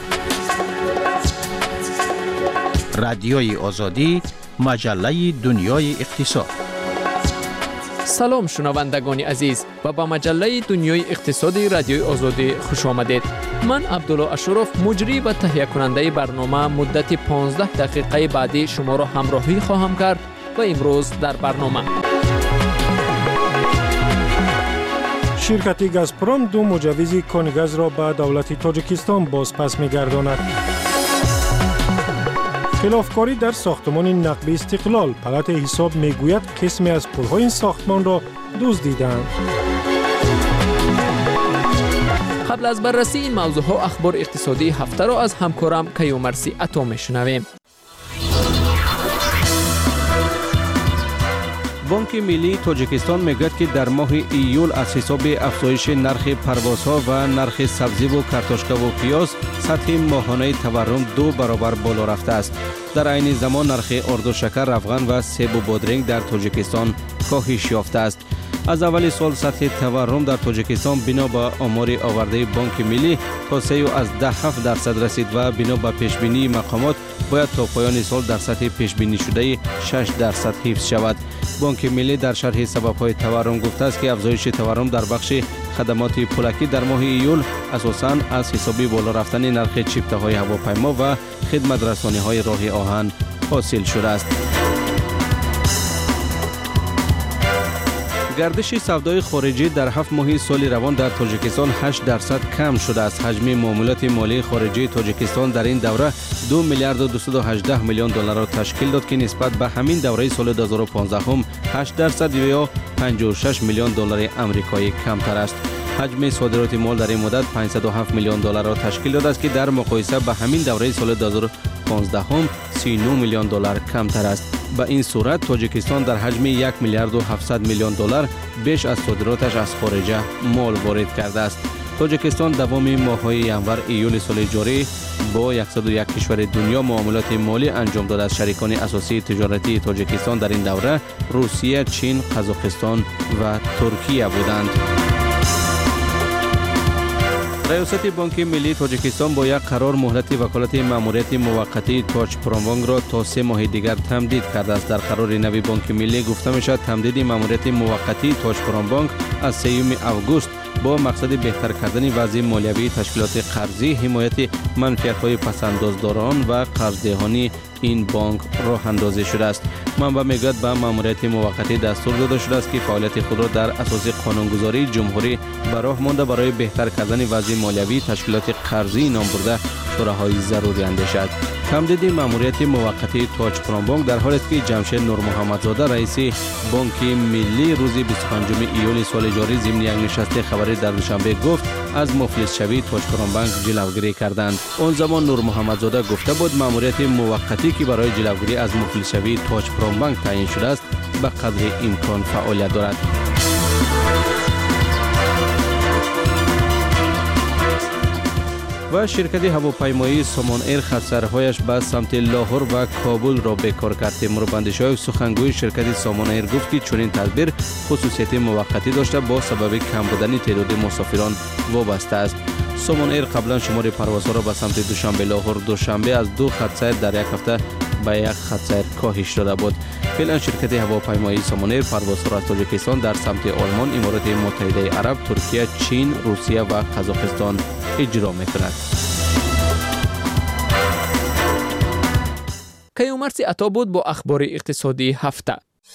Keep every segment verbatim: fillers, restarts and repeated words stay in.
رادیوی آزادی، مجله دنیای اقتصاد. سلام شنوندگان عزیز و با مجله دنیای اقتصادی رادیوی آزادی خوش آمدید. من عبدالله اشرف مجری و تهیه کننده برنامه مدت پانزده دقیقه بعدی شما را همراهی خواهم کرد و امروز در برنامه شرکت گازپروم دو مجوز کان گاز را به دولت تاجیکستان بازپس می‌گرداند. خلافکاری در ساختمان نقبی استقلال، پلات حساب میگوید قسمی از پل‌های این ساختمان را دزدیدند. قبل از بررسی این موضوعها اخبار اقتصادی هفته را از همکارم کیومرثی عطا میشنویم. بانک ملی تاجیکستان میگوید که در ماه ایول از حساب افزایش نرخ پروازها و نرخ سبزی و کارتشکا و پیاز سطح ماهانه تورم دو برابر بالا رفته است. در عین زمان نرخ آرد و شکر، افغان و سیب و بادرنگ در تاجیکستان کاهش یافته است. از اول سال سطح تورم در تاجیکستان بنا به آمار آورده بانک ملی تا سه از ده هفت درصد رسید و بنا به پیشبینی مقامات باید تا پایان سال در سطح پیشبینی شده شش درصد حفظ شود. بانک ملی در شرح سبب‌های تورم گفته است که افزایش تورم در بخش خدمات پولکی در ماه ایول اساساً از حساب بالا رفتن نرخ چیپته‌های هواپیما و خدمت رسانی‌های راه آهن حاصل شده است. گردش سودای خارجی در هفت ماه سال روان در تاجیکستان هشت درصد کم شده است. حجم معاملات مالی خارجی تاجیکستان در این دوره دو میلیارد و دویست و هجده میلیون دلار را تشکیل داد که نسبت به همین دوره سال دو هزار و پانزده هم هشت درصد یا پنجاه و شش میلیون دلار آمریکایی کمتر است. حجم صادرات مال در این مدت پانصد و هفت میلیون دلار را تشکیل داده است که در مقایسه با همین دوره سال دو هزار و پانزده هم سی و نه میلیون دلار کمتر است. به این صورت تاجیکستان در حجم یک میلیارد و هفتصد میلیون دلار بیش از صادراتش از خارج مال وارد کرده است. تاجیکستان دوام ماه‌های ینور ایول سال جاری با صد و یک کشور دنیا معاملات مالی انجام داده است. شریکان اساسی تجارتی تاجیکستان در این دوره روسیه، چین، قزاقستان و ترکیه بودند. ریاست بانک ملی تاجیکستان با یک قرار مهلت وکالت ماموریت موقتی تاج پرومبانک را تا سه ماه دیگر تمدید کرده است. در قرار نوی بانک ملی گفته می شود تمدید ماموریت موقتی تاج پرومبانک از سوم آگوست با مقصد بهتر کردن وضع مالیوی تشکیلات قرضی، حمایت منفعت‌های پس‌اندازداران و قرض‌دهانی این بانک راه اندازی شده است. منبع میگوید به ماموریت موقتی دستور داده شده است که فعالیت خود را در اساس قانونگذاری جمهوری به راه مانده برای بهتر کردن وضع مالیوی تشکیلات قرضی نام برده چاره‌های ضروری اندیشد. تمدید ماموریت موقتی تاج پرومبانک در حالی است که جمشید نور محمدزاده رئیس بانک ملی روز بیست و پنجم ایول سال جاری ضمن یک نشست خبری در دوشنبه گفت از مفلس شوی تاج پرومبانک جلوگیری کردند. آن زمان نور محمدزاده گفته بود ماموریت موقتی که برای جلوگیری از مفلس شوی تاج پرومبانک تعیین شده است به قدر امکان فعالیت دارد. و شرکت هواپیمایی سامان ایر خط‌سرهایش به سمت لاهور و کابل را بکار کرد. تیموربندیش‌های سخنگوی شرکت سامان ایر گفت که چنین تدبیر خصوصیت موقتی داشته با سبب کم بودن تعداد مسافران وابسته است. سامان ایر قبلا شمار پروازها را به سمت دوشنبه لاهور دوشنبه از دو خط‌سیر در یک هفته به یک خط‌سیر کاهش داده بود. فعلا شرکت هواپیمایی سامان ایر پروازها را از تاجیکستان در سمت آلمان، امارات متحده عرب، ترکیه، چین، روسیه و قزاقستان اجرا می‌کند. کیومرثی عطا بود با اخبار اقتصادی هفته.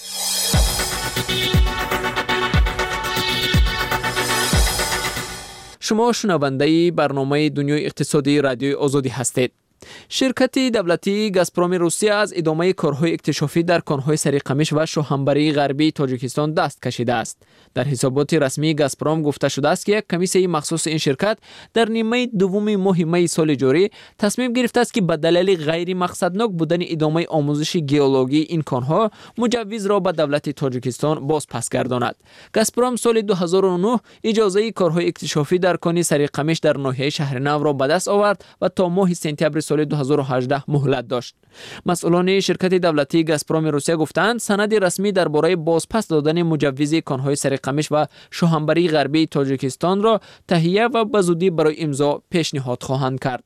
شما شنونده برنامه دنیای اقتصادی رادیوی آزادی هستید. شرکت دولتی گازپروم روسیه از ادامه کارهای اکتشافی در کان‌های سریقمش و شوهنبری غربی تاجیکستان دست کشیده است. در حسابات رسمی گازپروم گفته شده است که یک کمیسیون مخصوص این شرکت در نیمه دوم ماه می سال جاری تصمیم گرفته است که به دلیل غیر مقصدناک بودن ادامه آموزش گئولوژی این کان‌ها مجوز را به دولت تاجیکستان باز پس گرداند. گازپروم سال دو هزار و نه اجازه کارهای اکتشافی در کان سریقمش در ناحیه شهر نو را به دست آورد و تا ماه سپتامبر سال دو هزار و هجده مهلت داشت. مسئولان شرکت دولتی گازپروم روسیه گفتند سند رسمی درباره بازپس دادن مجوز کان‌های سریقمش و شوهنبری غربی تاجیکستان را تهیه و به زودی برای امضا پیشنهاد خواهند کرد.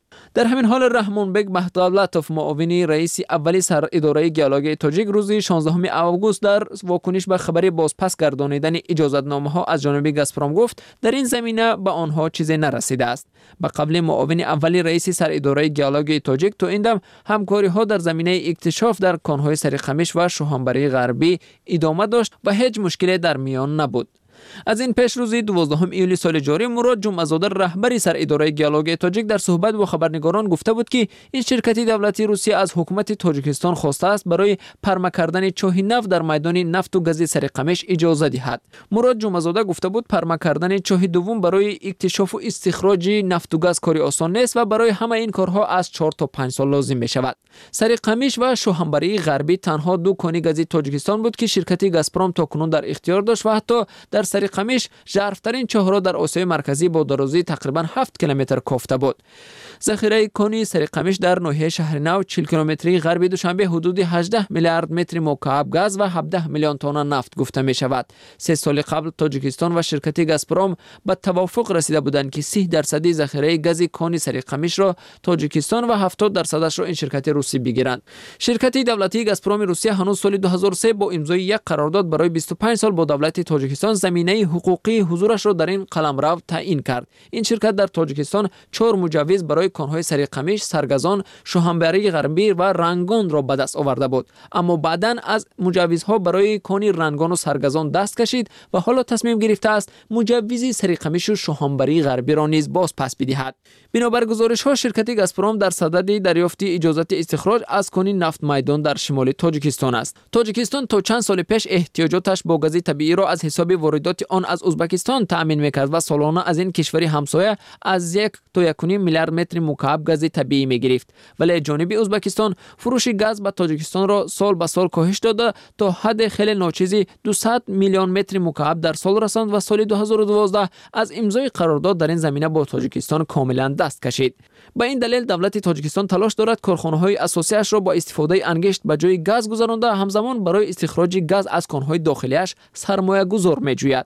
در همین حال رحمانبک بهدولتوف معاون رئیس اولی سر اداره گیالوگ تاجیک روز شانزدهم آگوست در واکنش به خبر بازپس گردانیدن اجازتنامه ها از جانب گازپروم گفت در این زمینه به آنها چیزی نرسیده است. به قبل معاون اولی رئیس سر اداره گیالوگ تاجیک تو این دم همکاری ها در زمینه اکتشاف در کانهای سریقمیش و شوهنبری غربی ادامه داشت و هیچ مشکلی در میان نبود. از این پیش روز دوازدهم ایولی سال جاری مراد جمعه‌زاده رهبری سر اداره گیالوگ تاجیک در صحبت با خبرنگاران گفته بود که این شرکت دولتی روسیه از حکومت تاجیکستان خواسته است برای پرمه کردن چاه نفت در میدان نفت و گاز سریقمیش اجازه دهد. مراد جمعه‌زاده گفته بود پرمه کردن چاه دوم برای اکتشاف و استخراج نفت و گاز کاری آسان نیست و برای همه این کارها از چهار تا پنج سال لازم می شود. سریقمیش و شوهنبری غربی تنها دو کانی گاز تاجیکستان بود که شرکت گازپروم تاکنون در اختیار داشت و حتی در سریقمیش ژرفترین چاهرا در آسیای مرکزی با درازی تقریبا هفت کیلومتر کوفته بود. ذخیره کانی سریقمیش در ناحیه شهر نو چهل کیلومتری غربی دوشنبه حدود هجده میلیارد متر مکعب گاز و هفده میلیون تن نفت گفته می شود. سه سال قبل تاجیکستان و شرکت گازپروم به توافق رسیده بودند که سی درصد ذخیره گاز کانی سریقمیش را تاجیکستان و هفتاد درصدش را این شرکت روسی بگیرند. شرکت دولتی گازپروم روسیه هنوز سال دو هزار و سه با امضای یک قرارداد برای بیست و پنج سال با دولت تاجیکستان زمینه حقوقی حضورش را در این قلمرو تعیین کرد. این شرکت در تاجیکستان چهار مجوز برای کانهای سریقمیش، سرگزان، شوهنبری غربی و رنگان را به دست آورده بود، اما بعداً از مجوزها برای کانی رنگان و سرگزان دست کشید و حالا تصمیم گرفته است مجوز سریقمیش و شوهنبری غربی را نیز باز پس بدهد. بنابر گزارش ها شرکت گازپروم در صدد دریافت اجازت استخراج از کانی نفت میدان در شمال تاجیکستان است. تاجیکستان تا چند سال پیش احتیاجاتش با گاز طبیعی را از حساب واردات آن از ازبکستان تأمین میکرد و سالانه از این کشوری همسایه از یک تا یک و نیم میلیارد متر مکعب گاز طبیعی میگرفت، ولی جانب ازبکستان فروش گاز به تاجیکستان را سال به سال کاهش داده تا حد خیلی ناچیزی دویست میلیون متر مکعب در سال رساند و سال دو هزار و دوازده از امضای قرارداد در این زمینه با تاجیکستان کاملا دست کشید. با این دلیل دولت تاجیکستان تلاش دارد کارخانه‌های اساسیش را با استفاده انگشت به جای گاز گذرانده همزمان برای استخراج گاز از کانهای داخلیش سرمایه گذار می‌جوید.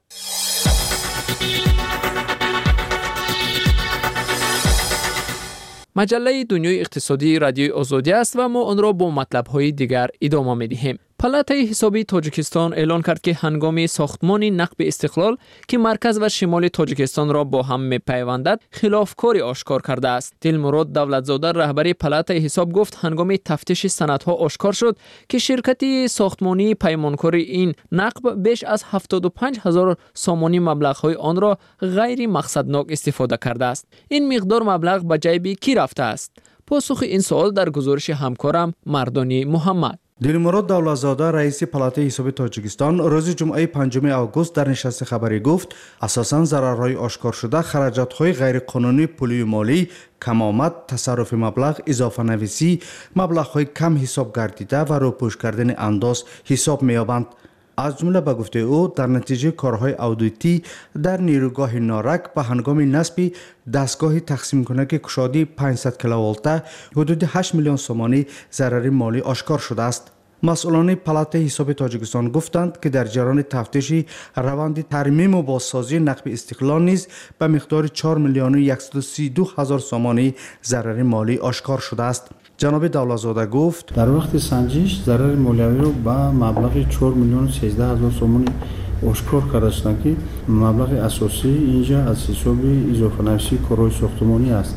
مجله دنیای اقتصادی رادیوی آزادی است و ما آن را با مطلب‌های دیگر ادامه می‌دهیم. پالاتای حسابی تاجیکستان اعلان کرد که هنگام ساختمان نقب استقلال که مرکز و شمال تاجیکستان را با هم می‌پیوندد خلافکاری آشکار کرده است. دلمراد دولتزاده رهبری پالاتای حساب گفت هنگام تفتیش سندها آشکار شد که شرکت ساختمانی پیمانکار این نقب بیش از هفتاد و پنج هزار سامانی مبلغ‌های آن را غیر مقصدناک استفاده کرده است. این مقدار مبلغ به جیب کی رفته است؟ پاسخ این سوال در گزارش همکارم مردانی محمد. دلمراد دولتزاده رئیس پالاتای حساب تاجیکستان روز جمعه پنجم آگوست در نشست خبری گفت اساساً ضررهای آشکار شده خراجات‌های غیرقانونی پولی و مالی، کم آمد، تصرف مبلغ، اضافه نویسی، مبلغ‌های کم حساب گردیده و روپوش کردن انداز حساب می‌یابند. از جمله به گفته او در نتیجه کارهای اودیتی در نیروگاه نارک به هنگام نصب دستگاه تقسیم کننده کشادی پانصد کیلوولت حدود هشت میلیون سومانی ضرر مالی آشکار شده است. مسئولان پالاتای حساب تاجیکستان گفتند که در جریان تفتیش روند ترمیم و بازسازی نقب استقلال نیز به مقدار چهار میلیون و صد و سی و دو هزار سومانی ضرر مالی آشکار شده است. جناب دولتزاده گفت در وقت سنجش ضرر مالیوی رو به مبلغ چهار میلیون و سیزده هزار سومانی آشکار کرده شدند که مبلغ اساسی اینجا از حساب اضافه نویسی کارهای ساختمانی است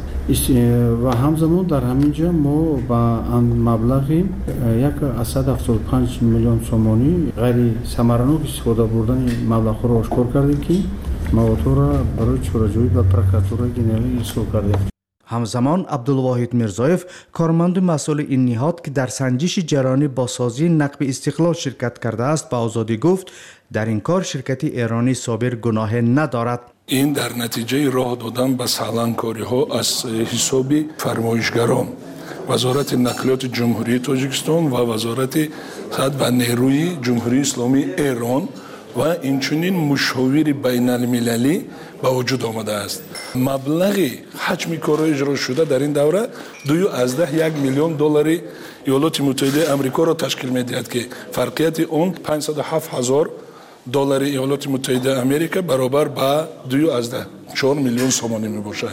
و همزمان در همینجا ما با مبلغ صد و هفتاد و پنج میلیون سومانی غیر ثمرناک استفاده بردن مبلغ را آشکار کردیم که مواد را برای چاره‌جویی به پروکراتور جنرال ارسال کردیم. همزمان عبدالواحد میرزایف کارمند مسئول این نهاد که در سنجش جریان بازسازی نقب استقلال شرکت کرده است به آزادی گفت در این کار شرکت ایرانی صابر گناه ندارد. این در نتیجه راه دادن به سالانکاری ها از حساب فرمایشگران وزارت نقلیات جمهوری تاجیکستان و وزارت صحت و نیروی جمهوری اسلامی ایران و اینچنین مشاور بین المللی به وجود آمده است. مبلغ حجم کارهای اجرا شده در این دوره دو از ده یک میلیون دلار ایالات متحده آمریکا را تشکیل می‌دهد که فرقیت اون پانصد و هفت هزار دلار ایالات متحده آمریکا برابر با دو از ده چهار میلیون سومانی میباشد.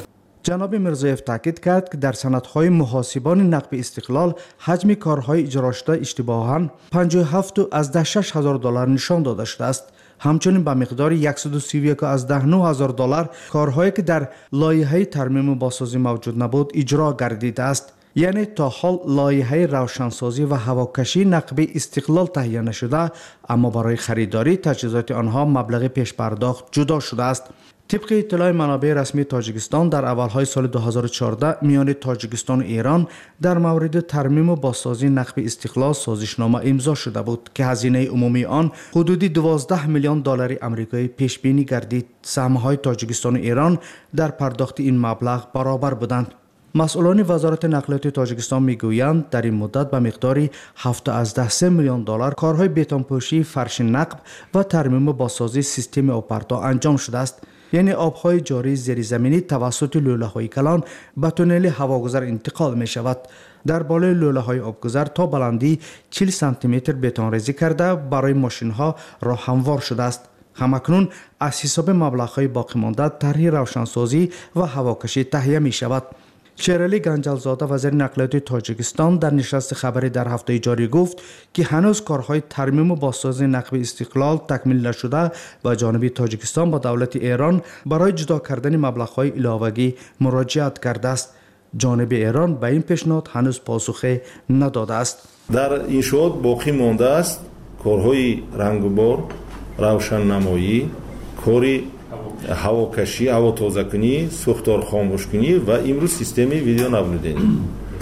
جناب میرزایف تاکید کرد که در سندهای محاسبان نقب استقلال حجم کارهای اجرا شده اشتباهاً پنجاه و هفت از ده شش هزار دلار نشان داده شده است. همچنین به مقدار صد و سی و یک از ده نه هزار دلار کارهایی که در لایحه ترمیم و بازسازی موجود نبود اجرا گردیده است. یعنی تا حال لایحه روشنسازی و هواکشی نقب استقلال تهیه نشده، اما برای خریداری تجهیزات آنها مبلغ پیش پرداخت جدا شده است. طبق اطلاع منابع رسمی تاجیکستان در اولهای سال دو هزار و چهارده میان تاجیکستان و ایران در مورد ترمیم و بازسازی نقب استقلال سازشنامه امضا شده بود که هزینه عمومی آن حدودی دوازده میلیون دلار آمریکایی پیش بینی گردید. سهم‌های تاجیکستان و ایران در پرداخت این مبلغ برابر بودند. مسئولان وزارت نقلیات تاجیکستان میگویند در این مدت به مقدار هفت از ده سه میلیون دلار کارهای بتونپوشی فرش نقب و ترمیم و بازسازی سیستم آبپرتو انجام شده است. یعنی آبهای جاری زیرزمینی توسط لوله‌های کلان به تونل هواگذر انتقال می شود. در بالای لوله‌های آبگذر تا بلندی چهل سانتی متر بتون ریزی کرده برای ماشین‌ها راه هموار شده است. همکنون از حساب مبلغ‌های باقی مانده طرح روشنسازی و هواکشی تهیه می شود. شیرعلی گنجلزاده وزیر نقلیات تاجیکستان در نشست خبری در هفته جاری گفت که هنوز کارهای ترمیم و بازسازی نقب استقلال تکمیل نشده و جانب تاجیکستان با دولت ایران برای جدا کردن مبلغ‌های علاوه‌ای مراجعت کرده است. جانب ایران به این پیشنهاد هنوز پاسخی نداده است. در انشاءات باقی مانده است کارهای رنگ‌وبار، روشننمایی، کاری هواکشی، هوا تازه‌کنی، سوختار خاموشکنی و امروز سیستم ویدیو نبودنی.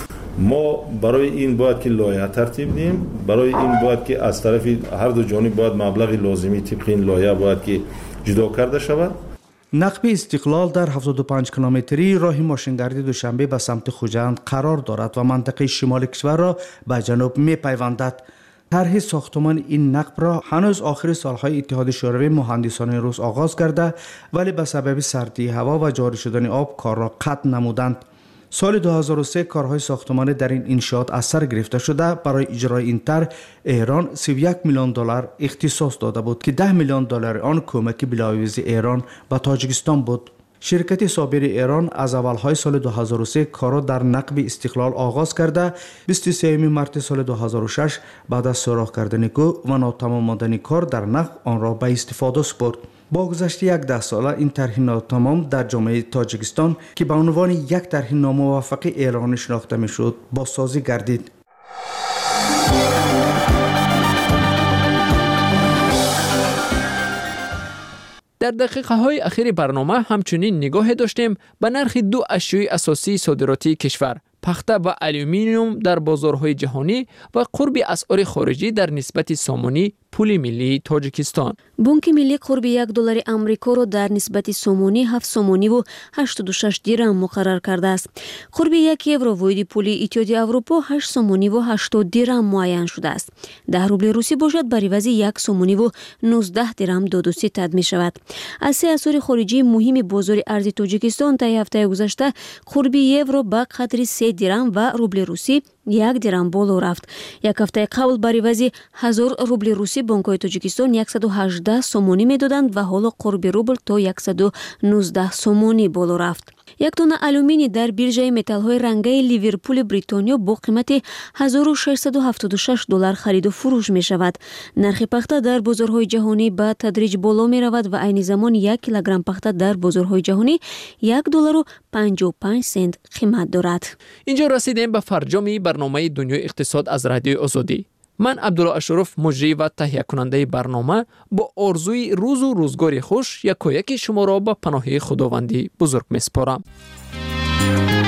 ما برای این باید که لایحه ترتیب دیم، برای این باید که از طرف هر دو جانب باید مبلغ لازمی طبق این لایحه باید که جدا کرده شود. نقب استقلال در هفتاد و پنج کیلومتری راه ماشینگردی دوشنبه به سمت خوجند قرار دارد و منطقه شمال کشور را به جنوب می‌پیوندد. طرح ساختمان این نقب را هنوز آخر سالهای اتحاد شوروی مهندسان روس آغاز کرده، ولی به سبب سردی هوا و جاری شدن آب کار را قطع نمودند. سال دو هزار و سه کارهای ساختمانی در این انشاءات از سر گرفته شده. برای اجرای این طرح ایران سی و یک میلیون دلار اختصاص داده بود که ده میلیون دلار آن کمک بلاویز ایران به تاجیکستان بود. شرکت صابر ایران از اولهای سال دو هزار و سه کار را در نقب استقلال آغاز کرده. بیست و سوم مارس سال دو هزار و شش بعد از سوراخ کردن کو و ناتمام ماندن کار در نقب آن را به استفاده سپرد. با گذشت یک ده ساله این طرح ناتمام در جامعه تاجیکستان که به عنوان یک طرح ناموفق ایران شناخته میشد بازسازی گردید. در دقیقه های اخیر برنامه همچنین نگاه داشتیم به نرخ دو اشیای اساسی صادراتی کشور، پخته و الومینیوم در بازارهای جهانی و قرب اسعار خارجی در نسبت سامانی پول ملی تاجیکستان. بانک ملی قرب یک دلار آمریکا را در نسبت سامانی هفت سامانی و هشتاد و شش درم مقرر کرده است. قرب یک یورو واحد پول اتحادیه اروپا هشت سامانی و هشتاد درم معین شده است. ده روبل روسی باشد بر عوض یک سامانی و نوزده درم داد و ستد می شود. از سه اسعار خارجی مهم بازار ارز تاجیکستان تا هفته گذشته قرب یورو به قدر سه درم و روبل روسی یک درم بالا رفت. یک هفته قبل بر عوض هزار روبل روسی بانک‌های تاجیکستان صد و هجده سامانی می‌دادند و حالا قرب روبل تا صد و نوزده سامانی بالا رفت. یک تن آلومینی در بیرژه متال‌های رنگی لیورپول بریتانیا با قیمت هزار و ششصد و هفتاد و شش دلار خرید و فروش می‌شود. نرخ پخته در بازارهای جهانی به تدریج بالا می‌رود و عین زمان یک کیلوگرم پخته در بازارهای جهانی یک دلار و پنجاه و پنج سنت قیمت دارد. اینجا رسیدیم به فرجام برنامه دنیای اقتصاد از رادیوی آزادی. من عبدالله اشرف مجری و تهیه کننده برنامه با آرزوی روز و روزگاری خوش یکایک شما را به پناه خداوندی بزرگ میسپارم.